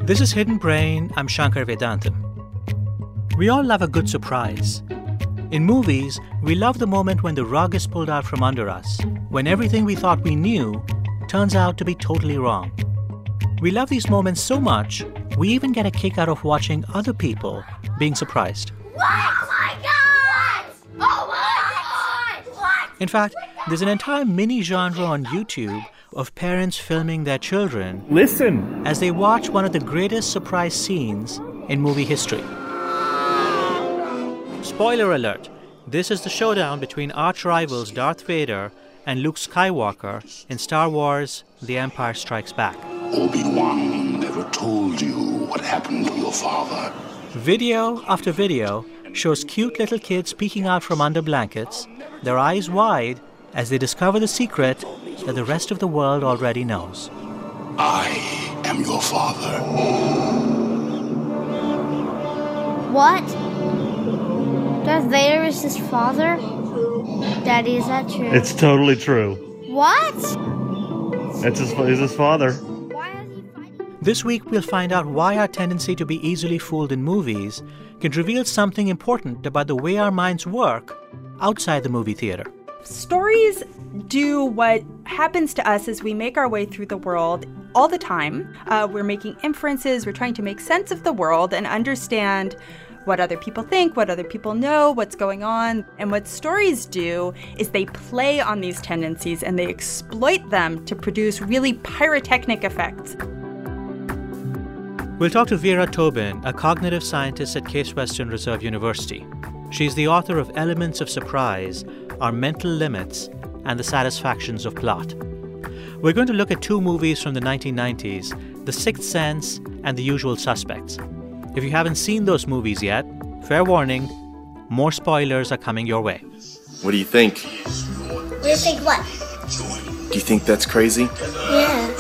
This is Hidden Brain. I'm Shankar Vedantam. We all love a good surprise. In movies, we love the moment when the rug is pulled out from under us, when everything we thought we knew turns out to be totally wrong. We love these moments so much, we even get a kick out of watching other people being surprised. What? Oh my God! Oh my God! What? In fact, there's an entire mini genre on YouTube of parents filming their children Listen as they watch one of the greatest surprise scenes in movie history. Spoiler alert, this is the showdown between arch-rivals Darth Vader and Luke Skywalker in Star Wars: The Empire Strikes Back. Obi-Wan never told you what happened to your father. Video after video shows cute little kids peeking out from under blankets, their eyes wide as they discover the secret that the rest of the world already knows. I am your father. What? Darth Vader is his father? Daddy, is that true? It's totally true. What? He's his father. Why is he fighting? This week, we'll find out why our tendency to be easily fooled in movies can reveal something important about the way our minds work outside the movie theater. Stories do what happens to us as we make our way through the world all the time. We're making inferences, we're trying to make sense of the world and understand what other people think, what other people know, what's going on. And what stories do is they play on these tendencies and they exploit them to produce really pyrotechnic effects. We'll talk to Vera Tobin, a cognitive scientist at Case Western Reserve University. She's the author of Elements of Surprise, Our Mental Limits, and the Satisfactions of Plot. We're going to look at two movies from the 1990s, The Sixth Sense and The Usual Suspects. If you haven't seen those movies yet, fair warning, more spoilers are coming your way. What do you think? What do you think what? Do you think that's crazy? Yeah.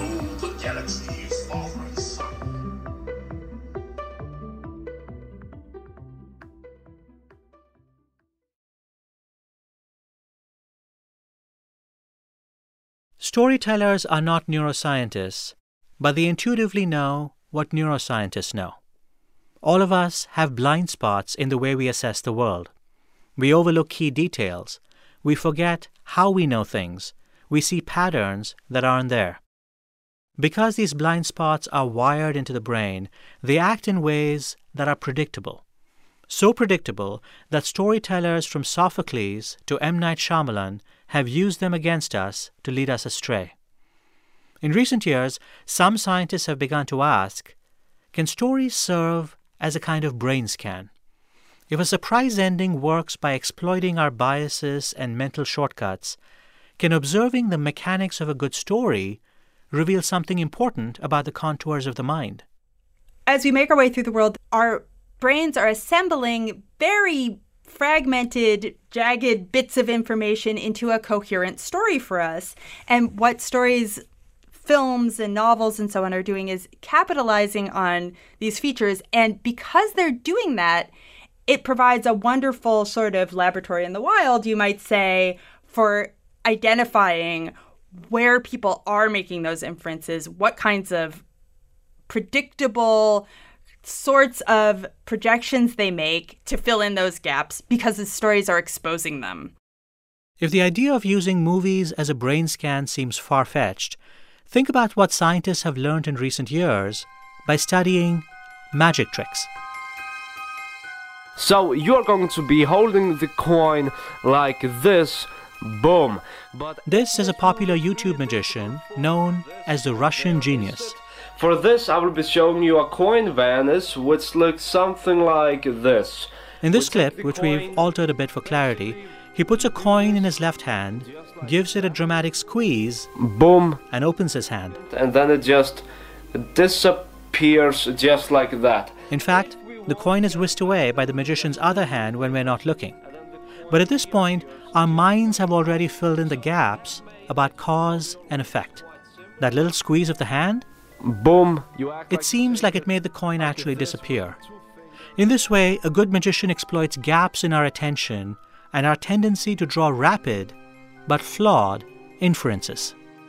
Storytellers are not neuroscientists, but they intuitively know what neuroscientists know. All of us have blind spots in the way we assess the world. We overlook key details. We forget how we know things. We see patterns that aren't there. Because these blind spots are wired into the brain, they act in ways that are predictable. So predictable that storytellers from Sophocles to M. Night Shyamalan have used them against us to lead us astray. In recent years, some scientists have begun to ask, can stories serve as a kind of brain scan? If a surprise ending works by exploiting our biases and mental shortcuts, can observing the mechanics of a good story reveal something important about the contours of the mind? As we make our way through the world, our brains are assembling very fragmented, jagged bits of information into a coherent story for us. And what stories, films and novels and so on are doing is capitalizing on these features. And because they're doing that, it provides a wonderful sort of laboratory in the wild, you might say, for identifying where people are making those inferences, what kinds of predictable sorts of projections they make to fill in those gaps because the stories are exposing them. If the idea of using movies as a brain scan seems far-fetched, think about what scientists have learned in recent years by studying magic tricks. So you're going to be holding the coin like this, boom. But this is a popular YouTube magician known as the Russian Genius. For this, I will be showing you a coin vanish, which looks something like this. In this clip, which we've altered a bit for clarity, he puts a coin in his left hand, gives it a dramatic squeeze, boom, and opens his hand. And then it just disappears just like that. In fact, the coin is whisked away by the magician's other hand when we're not looking. But at this point, our minds have already filled in the gaps about cause and effect. That little squeeze of the hand? Boom. It seems like it made the coin actually disappear. In this way, a good magician exploits gaps in our attention and our tendency to draw rapid but flawed inferences.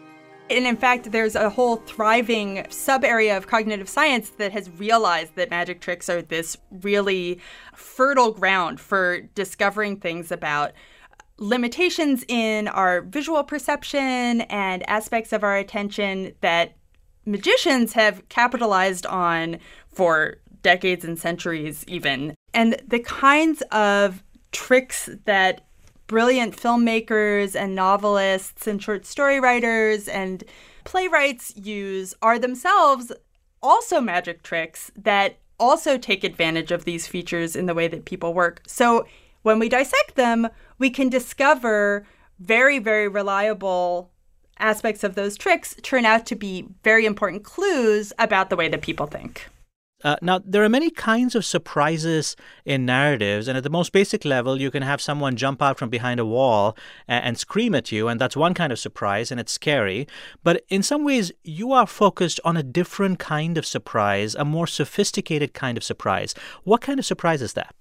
And in fact, there's a whole thriving sub-area of cognitive science that has realized that magic tricks are this really fertile ground for discovering things about limitations in our visual perception and aspects of our attention that magicians have capitalized on for decades and centuries even. And the kinds of tricks that brilliant filmmakers and novelists and short story writers and playwrights use are themselves also magic tricks that also take advantage of these features in the way that people work. So when we dissect them, we can discover very, very reliable aspects of those tricks turn out to be very important clues about the way that people think. Now, there are many kinds of surprises in narratives, and at the most basic level, you can have someone jump out from behind a wall and scream at you, and that's one kind of surprise, and it's scary. But in some ways, you are focused on a different kind of surprise, a more sophisticated kind of surprise. What kind of surprise is that?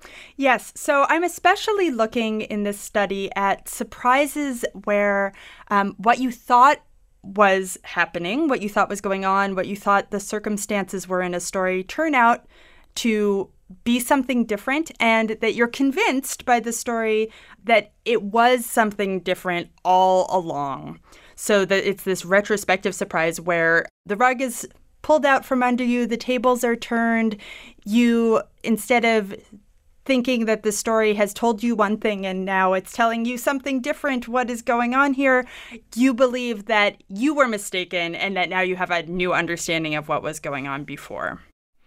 Yes. So I'm especially looking in this study at surprises where what you thought was happening, what you thought was going on, what you thought the circumstances were in a story turn out to be something different, and that you're convinced by the story that it was something different all along. So that it's this retrospective surprise where the rug is pulled out from under you, the tables are turned, you, instead of thinking that the story has told you one thing and now it's telling you something different, what is going on here, you believe that you were mistaken and that now you have a new understanding of what was going on before.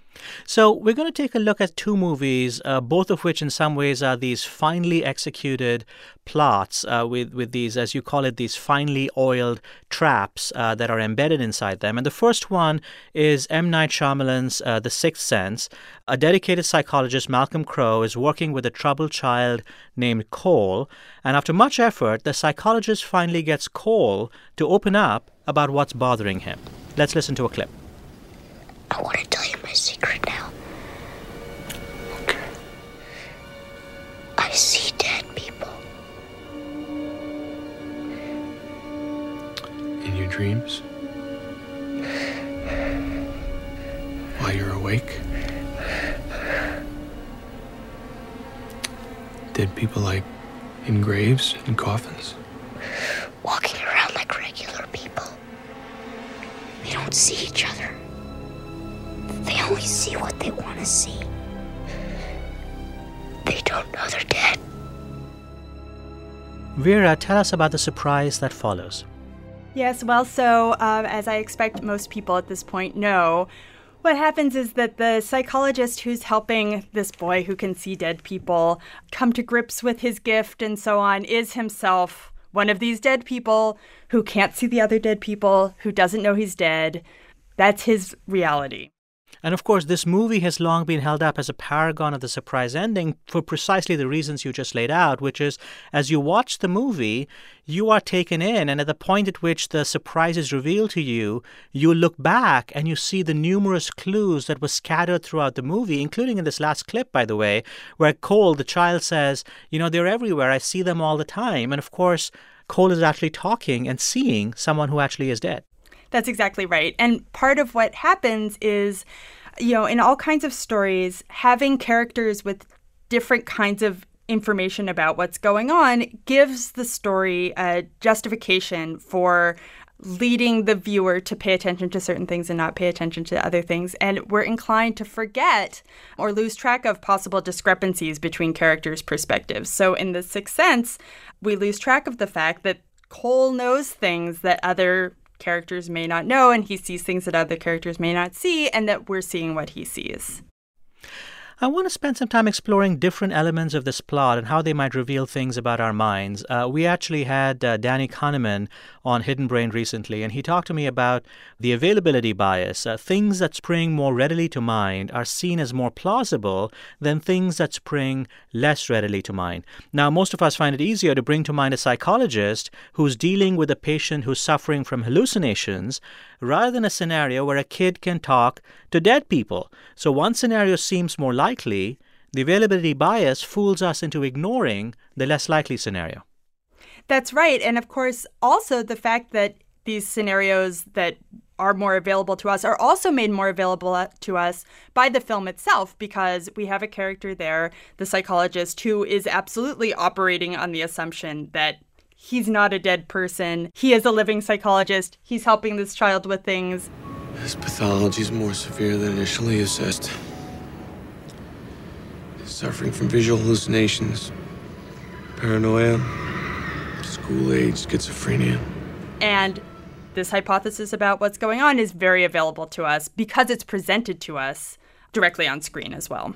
So we're going to take a look at two movies, both of which in some ways are these finely executed plots with these, as you call it, these finely oiled traps that are embedded inside them. And the first one is M. Night Shyamalan's The Sixth Sense. A dedicated psychologist, Malcolm Crowe, is working with a troubled child named Cole. And after much effort, the psychologist finally gets Cole to open up about what's bothering him. Let's listen to a clip. I want to tell you my secret now. Okay. I see dead people. In your dreams? While you're awake? Dead people like in graves and coffins? Walking around like regular people. They don't see each other. They only see what they want to see. They don't know they're dead. Vera, tell us about the surprise that follows. Yes, well, so as I expect most people at this point know, what happens is that the psychologist who's helping this boy who can see dead people come to grips with his gift and so on is himself one of these dead people who can't see the other dead people, who doesn't know he's dead. That's his reality. And of course, this movie has long been held up as a paragon of the surprise ending for precisely the reasons you just laid out, which is as you watch the movie, you are taken in. And at the point at which the surprise is revealed to you, you look back and you see the numerous clues that were scattered throughout the movie, including in this last clip, by the way, where Cole, the child, says, you know, they're everywhere. I see them all the time. And of course, Cole is actually talking and seeing someone who actually is dead. That's exactly right. And part of what happens is, you know, in all kinds of stories, having characters with different kinds of information about what's going on gives the story a justification for leading the viewer to pay attention to certain things and not pay attention to other things. And we're inclined to forget or lose track of possible discrepancies between characters' perspectives. So in The Sixth Sense, we lose track of the fact that Cole knows things that other characters may not know, and he sees things that other characters may not see, and that we're seeing what he sees. I want to spend some time exploring different elements of this plot and how they might reveal things about our minds. We actually had Danny Kahneman on Hidden Brain recently, and he talked to me about the availability bias. Things that spring more readily to mind are seen as more plausible than things that spring less readily to mind. Now, most of us find it easier to bring to mind a psychologist who's dealing with a patient who's suffering from hallucinations rather than a scenario where a kid can talk to dead people. So one scenario seems more likely. The availability bias fools us into ignoring the less likely scenario. That's right. And of course, also the fact that these scenarios that are more available to us are also made more available to us by the film itself, because we have a character there, the psychologist, who is absolutely operating on the assumption that he's not a dead person. He is a living psychologist. He's helping this child with things. His pathology is more severe than initially assessed. He's suffering from visual hallucinations, paranoia, school-age schizophrenia. And this hypothesis about what's going on is very available to us because it's presented to us directly on screen as well.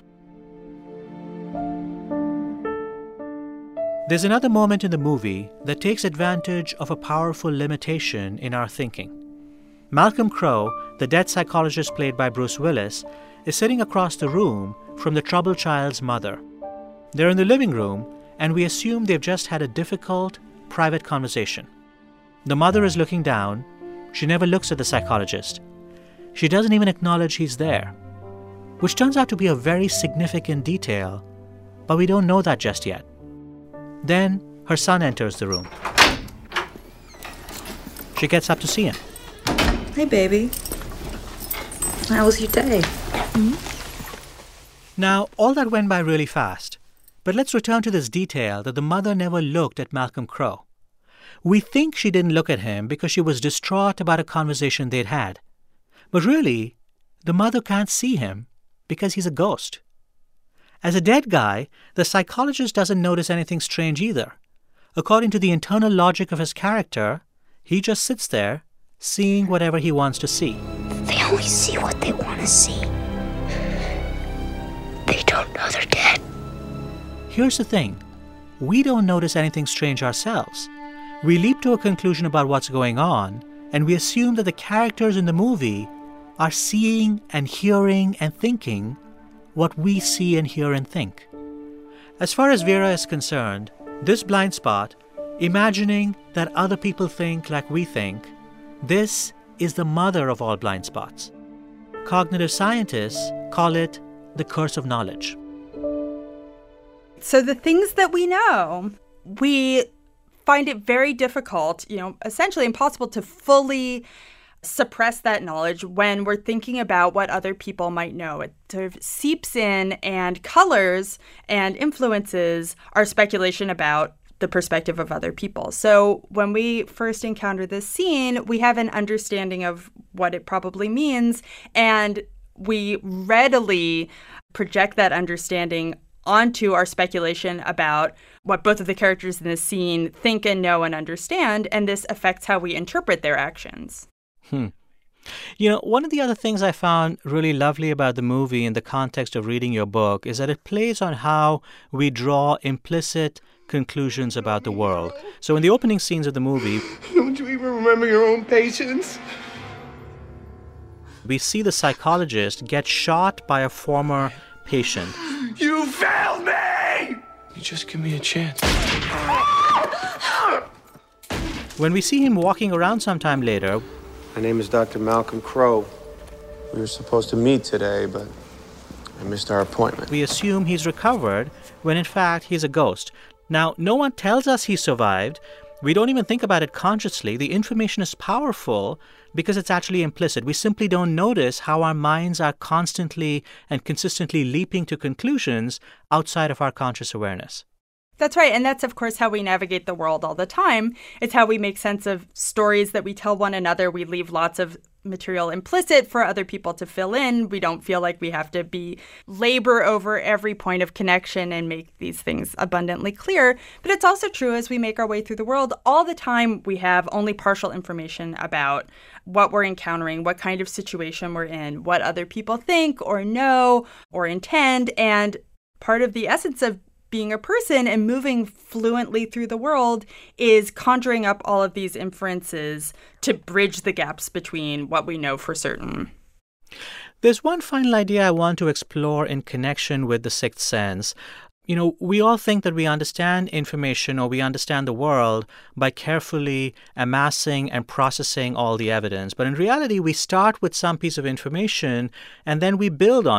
There's another moment in the movie that takes advantage of a powerful limitation in our thinking. Malcolm Crowe, the dead psychologist played by Bruce Willis, is sitting across the room from the troubled child's mother. They're in the living room, and we assume they've just had a difficult, private conversation. The mother is looking down. She never looks at the psychologist. She doesn't even acknowledge he's there, which turns out to be a very significant detail, but we don't know that just yet. Then her son enters the room. She gets up to see him. Hey, baby. How was your day? Now, all that went by really fast, but let's return to this detail that the mother never looked at Malcolm Crowe. We think she didn't look at him because she was distraught about a conversation they'd had. But really, the mother can't see him because he's a ghost. As a dead guy, the psychologist doesn't notice anything strange either. According to the internal logic of his character, he just sits there, seeing whatever he wants to see. They only see what they want to see. They don't know they're dead. Here's the thing. We don't notice anything strange ourselves. We leap to a conclusion about what's going on, and we assume that the characters in the movie are seeing and hearing and thinking what we see and hear and think. As far as Vera is concerned, this blind spot, imagining that other people think like we think, this is the mother of all blind spots. Cognitive scientists call it the curse of knowledge. So the things that we know, we find it very difficult, essentially impossible to fully suppress that knowledge when we're thinking about what other people might know. It sort of seeps in and colors and influences our speculation about the perspective of other people. So when we first encounter this scene, we have an understanding of what it probably means, and we readily project that understanding onto our speculation about what both of the characters in this scene think and know and understand, and this affects how we interpret their actions. One of the other things I found really lovely about the movie in the context of reading your book is that it plays on how we draw implicit conclusions about the world. So in the opening scenes of the movie, don't you even remember your own patients? We see the psychologist get shot by a former patient. You failed me! You just give me a chance. When we see him walking around sometime later, my name is Dr. Malcolm Crowe. We were supposed to meet today, but I missed our appointment. We assume he's recovered when in fact he's a ghost. Now, no one tells us he survived. We don't even think about it consciously. The information is powerful because it's actually implicit. We simply don't notice how our minds are constantly and consistently leaping to conclusions outside of our conscious awareness. That's right. And that's, of course, how we navigate the world all the time. It's how we make sense of stories that we tell one another. We leave lots of material implicit for other people to fill in. We don't feel like we have to labor over every point of connection and make these things abundantly clear. But it's also true as we make our way through the world, all the time we have only partial information about what we're encountering, what kind of situation we're in, what other people think or know or intend. And part of the essence of being a person and moving fluently through the world is conjuring up all of these inferences to bridge the gaps between what we know for certain. There's one final idea I want to explore in connection with the sixth sense. We all think that we understand information or we understand the world by carefully amassing and processing all the evidence. But in reality, we start with some piece of information and then we build on it.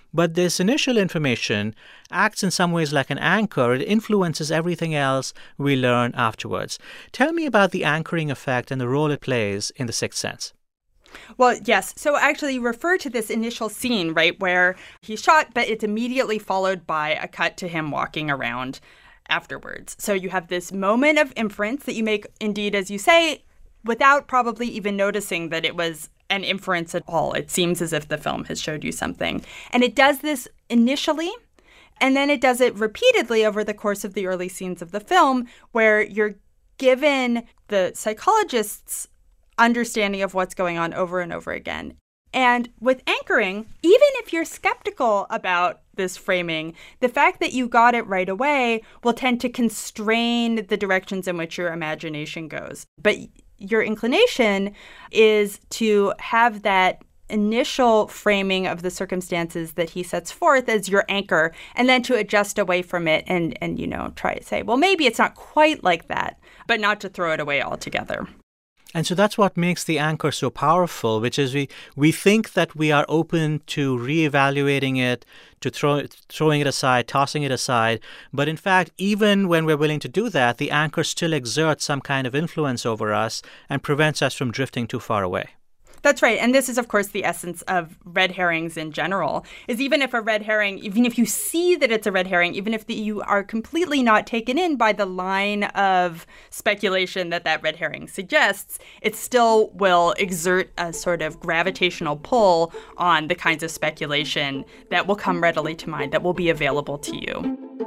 But this initial information acts in some ways like an anchor. It influences everything else we learn afterwards. Tell me about the anchoring effect and the role it plays in The Sixth Sense. Well, yes. So actually, you refer to this initial scene, right, where he's shot, but it's immediately followed by a cut to him walking around afterwards. So you have this moment of inference that you make, indeed, as you say, without probably even noticing that it was an inference at all. It seems as if the film has showed you something. And it does this initially, and then it does it repeatedly over the course of the early scenes of the film, where you're given the psychologist's understanding of what's going on over and over again. And with anchoring, even if you're skeptical about this framing, the fact that you got it right away will tend to constrain the directions in which your imagination goes. But your inclination is to have that initial framing of the circumstances that he sets forth as your anchor, and then to adjust away from it and try to say, well, maybe it's not quite like that, but not to throw it away altogether. And so that's what makes the anchor so powerful, which is we think that we are open to reevaluating it, to throwing it aside, tossing it aside. But in fact, even when we're willing to do that, the anchor still exerts some kind of influence over us and prevents us from drifting too far away. That's right. And this is, of course, the essence of red herrings in general, is even if a red herring, even if you see that it's a red herring, even if you are completely not taken in by the line of speculation that red herring suggests, it still will exert a sort of gravitational pull on the kinds of speculation that will come readily to mind, that will be available to you.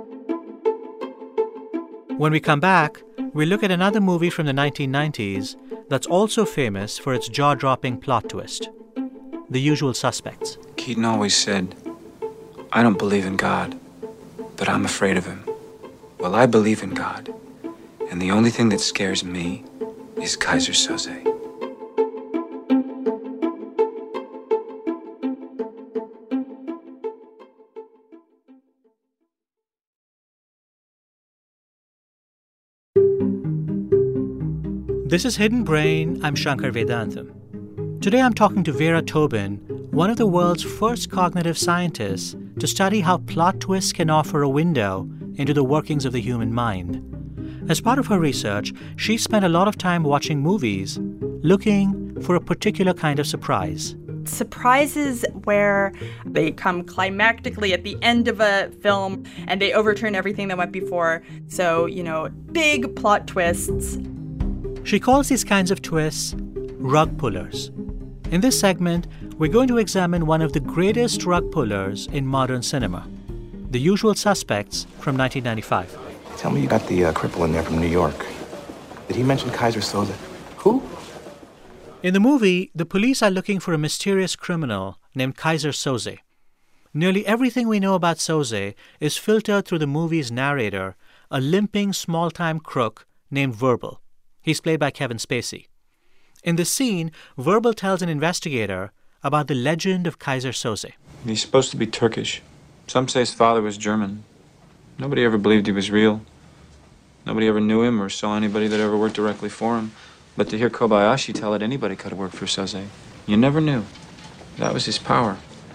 When we come back, we look at another movie from the 1990s that's also famous for its jaw-dropping plot twist, The Usual Suspects. Keaton always said, I don't believe in God, but I'm afraid of him. Well, I believe in God, and the only thing that scares me is Kaiser Soze. This is Hidden Brain. I'm Shankar Vedantam. Today I'm talking to Vera Tobin, one of the world's first cognitive scientists to study how plot twists can offer a window into the workings of the human mind. As part of her research, she spent a lot of time watching movies, looking for a particular kind of surprise. Surprises where they come climactically at the end of a film and they overturn everything that went before. So, big plot twists. She calls these kinds of twists rug pullers. In this segment, we're going to examine one of the greatest rug pullers in modern cinema, The Usual Suspects from 1995. Tell me you got the cripple in there from New York. Did he mention Kaiser Soze? Who? In the movie, the police are looking for a mysterious criminal named Kaiser Soze. Nearly everything we know about Soze is filtered through the movie's narrator, a limping small-time crook named Verbal. He's played by Kevin Spacey. In the scene, Verbal tells an investigator about the legend of Kaiser Soze. He's supposed to be Turkish. Some say his father was German. Nobody ever believed he was real. Nobody ever knew him or saw anybody that ever worked directly for him. But to hear Kobayashi tell it, anybody could have worked for Soze. You never knew. That was his power.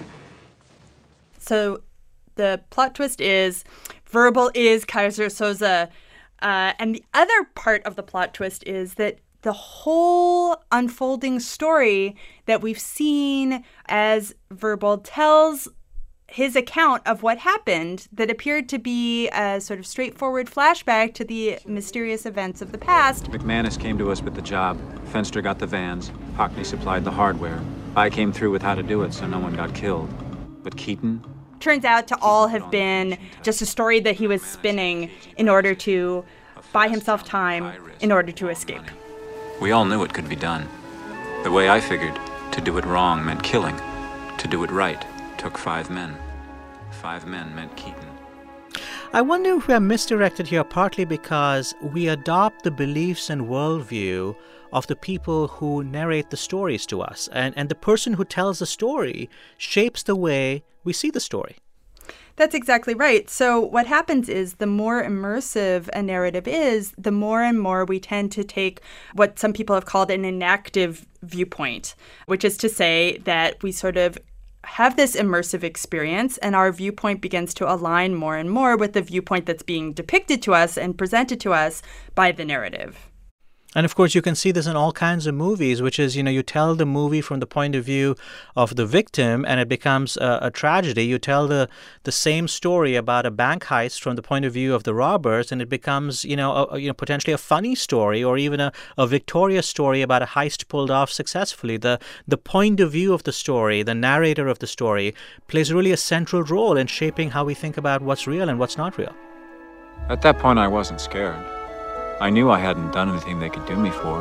So the plot twist is Verbal is Kaiser Soze. And the other part of the plot twist is that the whole unfolding story that we've seen as Verbal tells his account of what happened that appeared to be a sort of straightforward flashback to the mysterious events of the past. McManus came to us with the job. Fenster got the vans. Hockney supplied the hardware. I came through with how to do it so no one got killed. But Keaton? Turns out to all have been just a story that he was spinning in order to buy himself time in order to escape. We all knew it could be done. The way I figured, to do it wrong meant killing. To do it right took 5 men. 5 men meant Keaton. I wonder if we are misdirected here partly because we adopt the beliefs and worldview of the people who narrate the stories to us. And the person who tells the story shapes the way we see the story. That's exactly right. So what happens is the more immersive a narrative is, the more and more we tend to take what some people have called an inactive viewpoint, which is to say that we sort of have this immersive experience, and our viewpoint begins to align more and more with the viewpoint that's being depicted to us and presented to us by the narrative. And of course, you can see this in all kinds of movies, which is, you tell the movie from the point of view of the victim and it becomes a tragedy. You tell the same story about a bank heist from the point of view of the robbers and it becomes, potentially a funny story or even a victorious story about a heist pulled off successfully. The point of view of the story, the narrator of the story, plays really a central role in shaping how we think about what's real and what's not real. At that point, I wasn't scared. I knew I hadn't done anything they could do me for.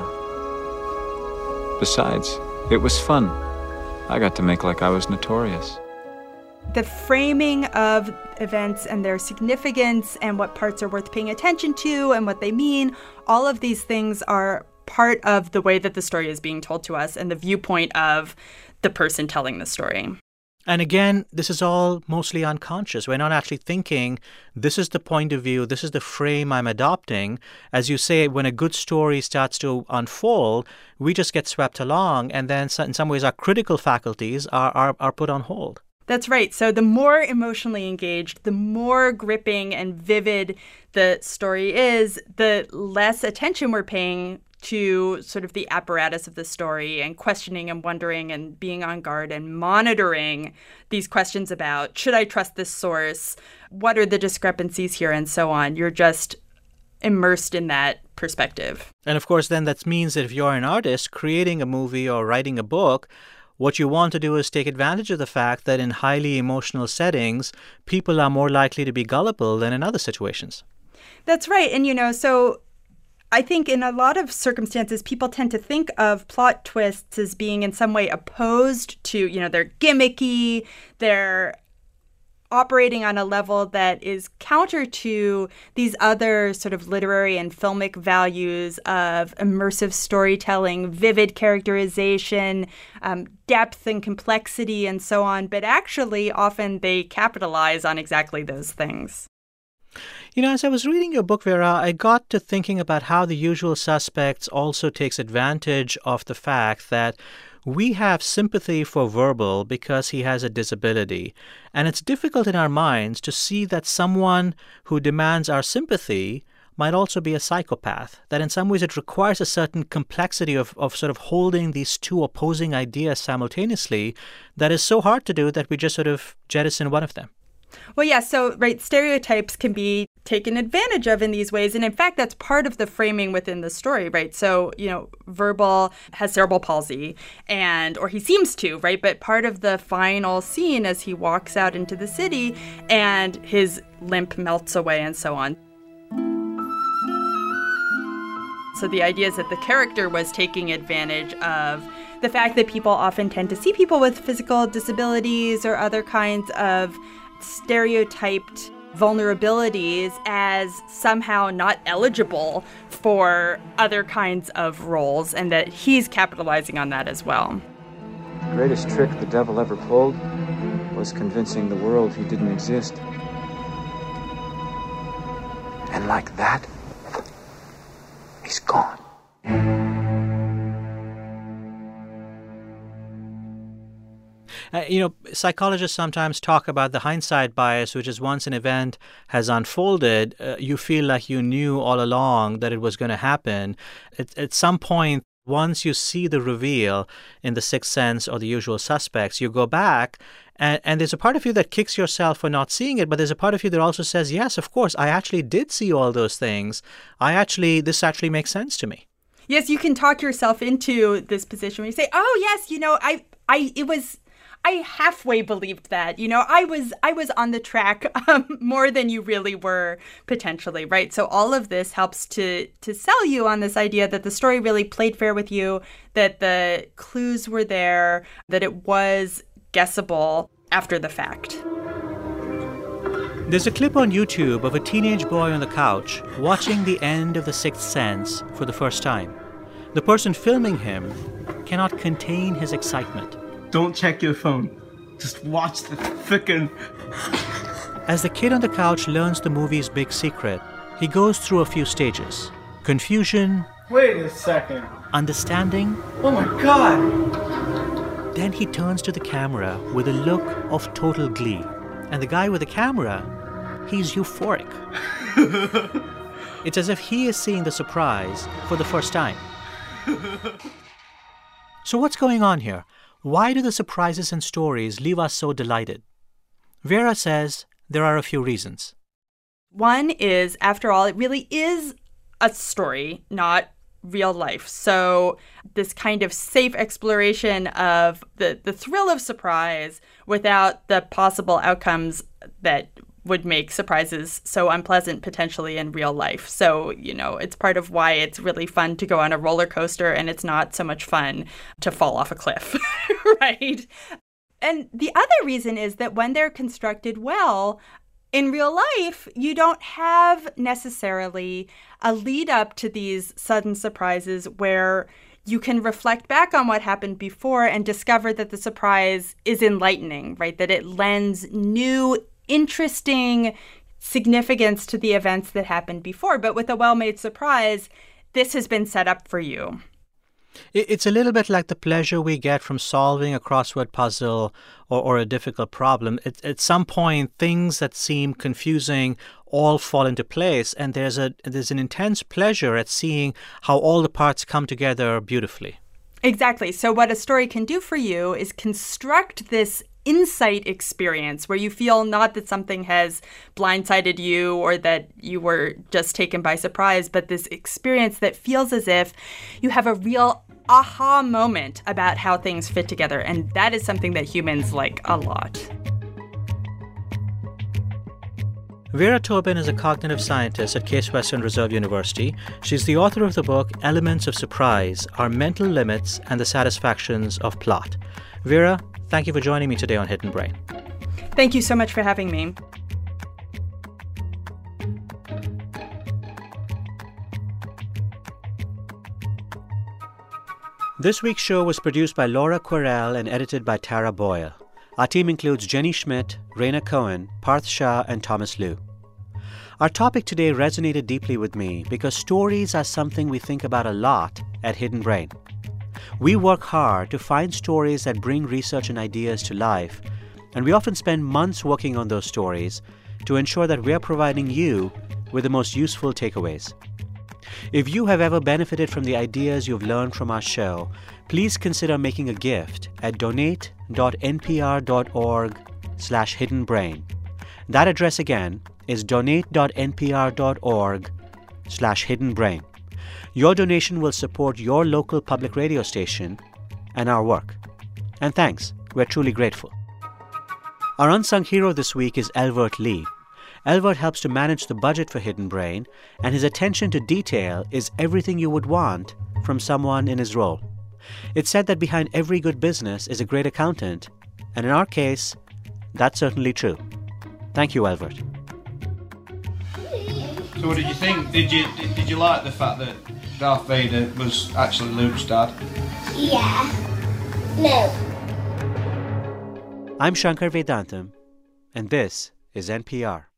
Besides, it was fun. I got to make like I was notorious. The framing of events and their significance and what parts are worth paying attention to and what they mean, all of these things are part of the way that the story is being told to us and the viewpoint of the person telling the story. And again, this is all mostly unconscious. We're not actually thinking, this is the point of view, this is the frame I'm adopting. As you say, when a good story starts to unfold, we just get swept along, and then in some ways our critical faculties are put on hold. That's right. So the more emotionally engaged, the more gripping and vivid the story is, the less attention we're paying to sort of the apparatus of the story and questioning and wondering and being on guard and monitoring these questions about, should I trust this source? What are the discrepancies here? And so on. You're just immersed in that perspective. And of course, then that means that if you're an artist creating a movie or writing a book, what you want to do is take advantage of the fact that in highly emotional settings, people are more likely to be gullible than in other situations. That's right. And, so I think in a lot of circumstances, people tend to think of plot twists as being in some way opposed to, they're gimmicky, they're operating on a level that is counter to these other sort of literary and filmic values of immersive storytelling, vivid characterization, depth and complexity, and so on. But actually, often they capitalize on exactly those things. As I was reading your book, Vera, I got to thinking about how The Usual Suspects also takes advantage of the fact that we have sympathy for Verbal because he has a disability. And it's difficult in our minds to see that someone who demands our sympathy might also be a psychopath, that in some ways it requires a certain complexity of sort of holding these two opposing ideas simultaneously that is so hard to do that we just sort of jettison one of them. Well, yeah, so, right, stereotypes can be taken advantage of in these ways. And in fact, that's part of the framing within the story, right? So, Verbal has cerebral palsy, or he seems to, right? But part of the final scene as he walks out into the city and his limp melts away and so on. So the idea is that the character was taking advantage of the fact that people often tend to see people with physical disabilities or other kinds of stereotyped vulnerabilities as somehow not eligible for other kinds of roles, and that he's capitalizing on that as well. The greatest trick the devil ever pulled was convincing the world he didn't exist. And like that, he's gone. Psychologists sometimes talk about the hindsight bias, which is once an event has unfolded, you feel like you knew all along that it was going to happen. At some point, once you see the reveal in The Sixth Sense or The Usual Suspects, you go back and there's a part of you that kicks yourself for not seeing it, but there's a part of you that also says, yes, of course, I actually did see all those things. This actually makes sense to me. Yes, you can talk yourself into this position where you say, oh, yes, I halfway believed that, I was on the track more than you really were potentially, right? So all of this helps to sell you on this idea that the story really played fair with you, that the clues were there, that it was guessable after the fact. There's a clip on YouTube of a teenage boy on the couch watching the end of The Sixth Sense for the first time. The person filming him cannot contain his excitement. Don't check your phone. Just watch the frickin'... As the kid on the couch learns the movie's big secret, he goes through a few stages. Confusion. Wait a second. Understanding. Oh my God! But then he turns to the camera with a look of total glee. And the guy with the camera, he's euphoric. It's as if he is seeing the surprise for the first time. So what's going on here? Why do the surprises and stories leave us so delighted? Vera says there are a few reasons. One is, after all, it really is a story, not real life. So this kind of safe exploration of the thrill of surprise without the possible outcomes that would make surprises so unpleasant potentially in real life. So, it's part of why it's really fun to go on a roller coaster and it's not so much fun to fall off a cliff, right? And the other reason is that when they're constructed well, in real life, you don't have necessarily a lead up to these sudden surprises where you can reflect back on what happened before and discover that the surprise is enlightening, right? That it lends new, interesting significance to the events that happened before. But with a well-made surprise, this has been set up for you. It's a little bit like the pleasure we get from solving a crossword puzzle or a difficult problem. At some point, things that seem confusing all fall into place, and there's an intense pleasure at seeing how all the parts come together beautifully. Exactly. So what a story can do for you is construct this insight experience where you feel not that something has blindsided you or that you were just taken by surprise, but this experience that feels as if you have a real aha moment about how things fit together. And that is something that humans like a lot. Vera Tobin is a cognitive scientist at Case Western Reserve University. She's the author of the book Elements of Surprise, Our Mental Limits and the Satisfactions of Plot. Vera, thank you for joining me today on Hidden Brain. Thank you so much for having me. This week's show was produced by Laura Quirrell and edited by Tara Boyle. Our team includes Jenny Schmidt, Raina Cohen, Parth Shah, and Thomas Liu. Our topic today resonated deeply with me because stories are something we think about a lot at Hidden Brain. We work hard to find stories that bring research and ideas to life, and we often spend months working on those stories to ensure that we are providing you with the most useful takeaways. If you have ever benefited from the ideas you've learned from our show, please consider making a gift at donate.npr.org/hiddenbrain. That address again is donate.npr.org/hiddenbrain. Your donation will support your local public radio station and our work. And thanks. We're truly grateful. Our unsung hero this week is Elvert Lee. Elvert helps to manage the budget for Hidden Brain, and his attention to detail is everything you would want from someone in his role. It's said that behind every good business is a great accountant, and in our case, that's certainly true. Thank you, Elvert. So what did you think? Did you like the fact that Darth Vader was actually Luke's dad? Yeah. No. I'm Shankar Vedantam, and this is NPR.